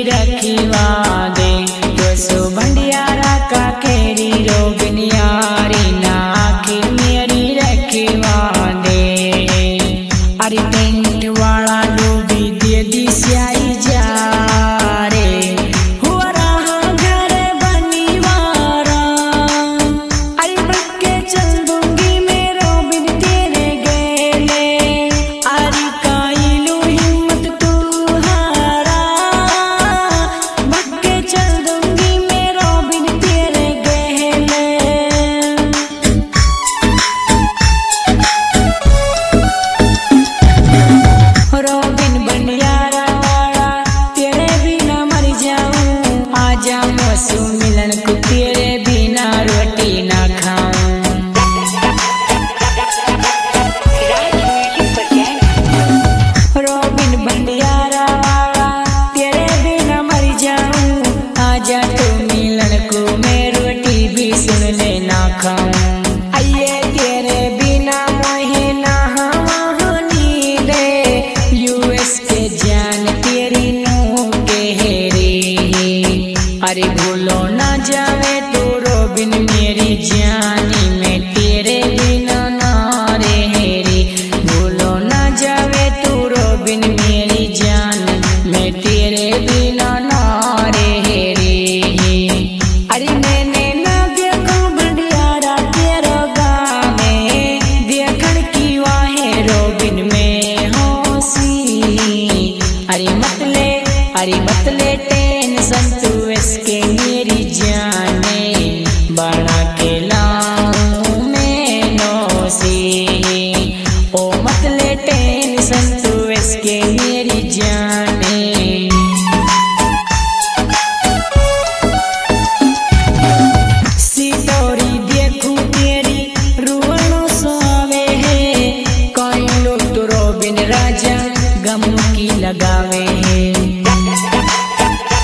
रखिवा दे तो भंडियारा का केरी रोबिन यारी नाखी मेरी रखिवा दे। अरे टेंट वाला डूबी दे दिशाई जा रे हुआ रहा घर बनीवारा। अरे बक्के चल दूंगी मैं रोबिन तेरे गेले। अरे काइलू हिम्मत तू हारा बक्के चल दूंगी मैं रोबिन तेरे गेले। रोबिन बंडियारा वाला तेरे बिना मर जाऊं। आजा मौसू मिलन को तेरे बिना रोटी ना खाऊं। रोबिन बंडियारा वाला तेरे बिना मर जाऊं। आजा तू मिलन को मैं रोटी भी सुन ले ना खाऊं। आइए तेरे बिना महीना हमानी दे यूएस के जान तेरी नो के हेरे। अरे भूलो ना जावे तो रोबिन मेरी जानी मैं तेरे बिना ना रे रे। भूलो ना जावे तो रोबिन मेरी जान मैं तेरे बिना ना रे रे। अरे मैंने ना देखो बंडियारा तेरा गाँव में देखन की वाहे रोबिन में होसी। अरे मत ले टेंशन तू इसके मेरी जाने बना के लाऊं मैं नौसी। ओ मत ले टेंशन तू इसके मेरी जाने। सितौरी देखूं तेरी रुवनो सोवे है। कई लोग तो रोबिन राजा गम की लगावे है।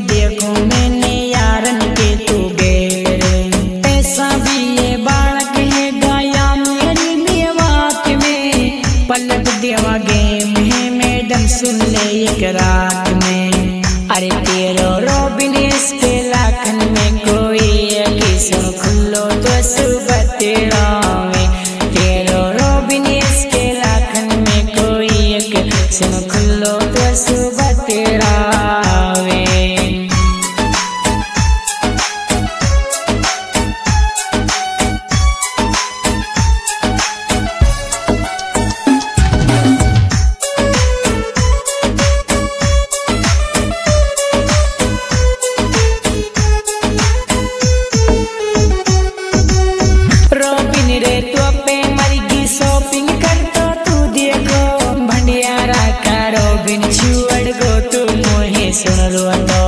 देखो मैंने यारन के तू गेल रे। ऐसा भी ये बालक है गाया मेरी मेवाक में, पलट देवा गेम है मैडम सुन ले एक रात में। अरे तेरो रोबिनेस के लाखन में कोई किस्म खुलो तो सुबह तेरा में। तेरो रोबिनेस के लाखन में कोई किस्म खुलो तो सुबह तेरा में। रे तू पे मरगी शॉपिंग करतो तू देखो भंडियारा का रोबिन छुअड़ गो तू मोहे सुन रो तो।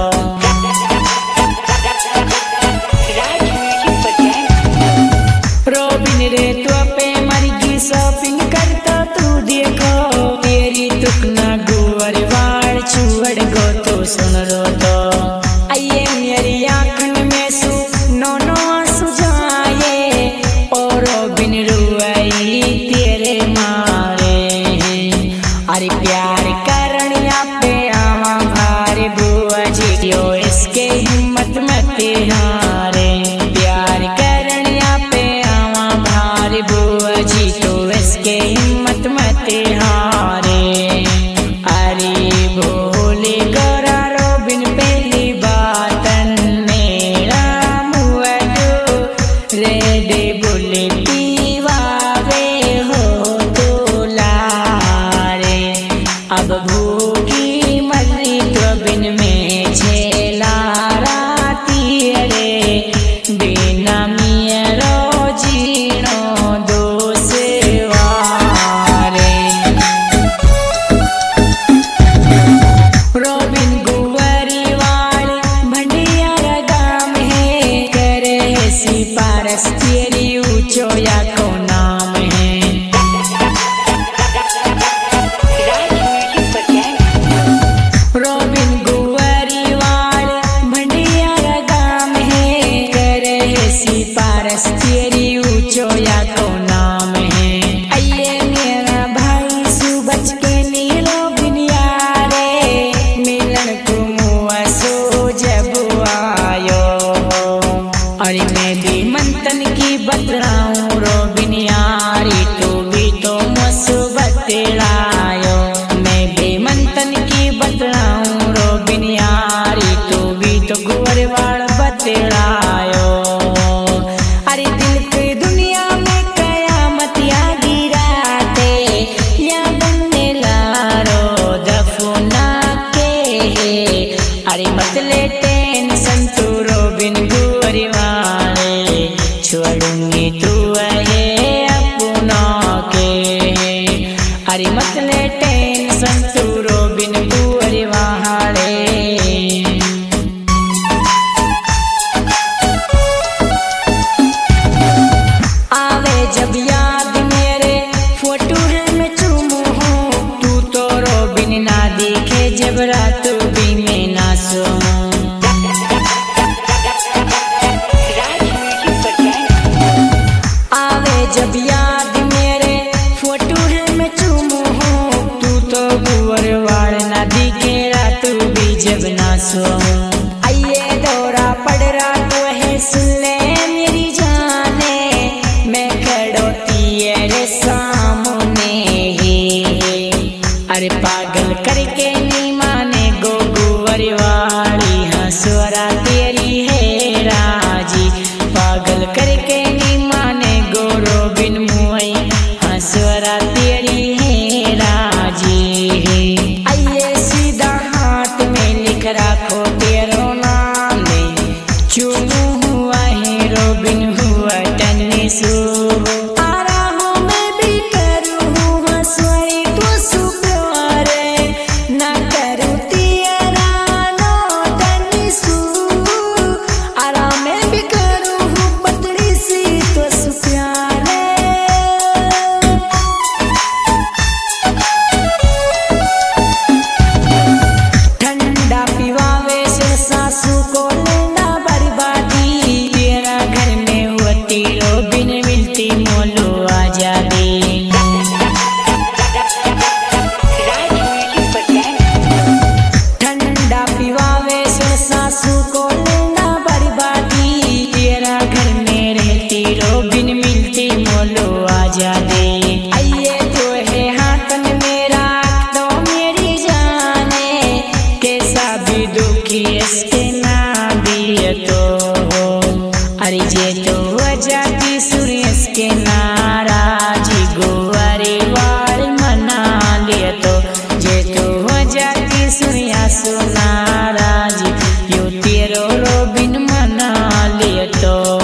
रोबिन रे तू पे मरगी शॉपिंग करतो तू देखो, तेरी तुकना गुवर वाड़ छुअड़ गो तू सुन रो तो। आइए मेरी आंखन में सु नो नो सुझाए और बिन रुआई तेरे मारे। अरे प्यार करनिया पे आवा भारे बुआ जी यो इसके हिम्मत मत हारे। प्यार करनिया पे आवा भारे बुआ जी तो इसके हिम्मत मत हारे। अरे भोले गोरा रोबिन पहली बातन मेरा मुआ जो रे दे बोले अब भूखी मरी तो बिन में छेला राती रे, बिना मियरो जीनो दोसवारे। रोबिन गुवरी वाले भंडियारा गाम है, करे सिपारस तेरी ऊंचो या को नाम है। रोबिन गुवरी वाले भंडियारा गाम है, करे सिपारस तेरी ऊंचो या को नाम है। आइए मेरा भाई सुबच के नीलो बिनियारे, मिलन को मुआ सो जब आयो। अरे मैं भी मंथन की बतलाऊं रोबिन यारी तू भी तो मुसीबत लायो। मैं भी मंथन की बतलाऊं रोबिन यारी तू भी तो गुवरवाड़ बतलायो। अरे दिल की दुनिया में कयामत या गिराते या बनने लारो दफना के। अरे मत ले टेंशन तू रोबिन गुवरी वाले, छोड़ूंगी तू है अपनों के। अरे मत ले टेंशन तू रोबिन गुवरी वाले। आवे जब याद मेरे फोटो है मैं चूमू हूँ, तू तो रोबिन ना दिखे जब रात भी मैं ना सोऊं। आवे जब याद मेरे फोटो है मैं चूमू हूँ, तू तो गुवरवाड़ ना दिखे रात भी जब ना सोऊं। आइए दौरा पड़ रहा तो है सुन ले मेरी जाने, मैं खड़ोती है सामने ही। अरे पागल करके नहीं माने गो गुवरी वाली हंसवरा तेरी है राजी। पागल करके नहीं माने गो रोबिन मुई हंसवरा तेरी है राजी। आइए सीधा हाथ में लिख रखो इसके ना दिए तो अरे जे तो जाती सूर्य के नाराजी गोवारी वाली मना लिए तो जे तो जाती सूर्य नाराजी यू तेरो बिन मना लिए तो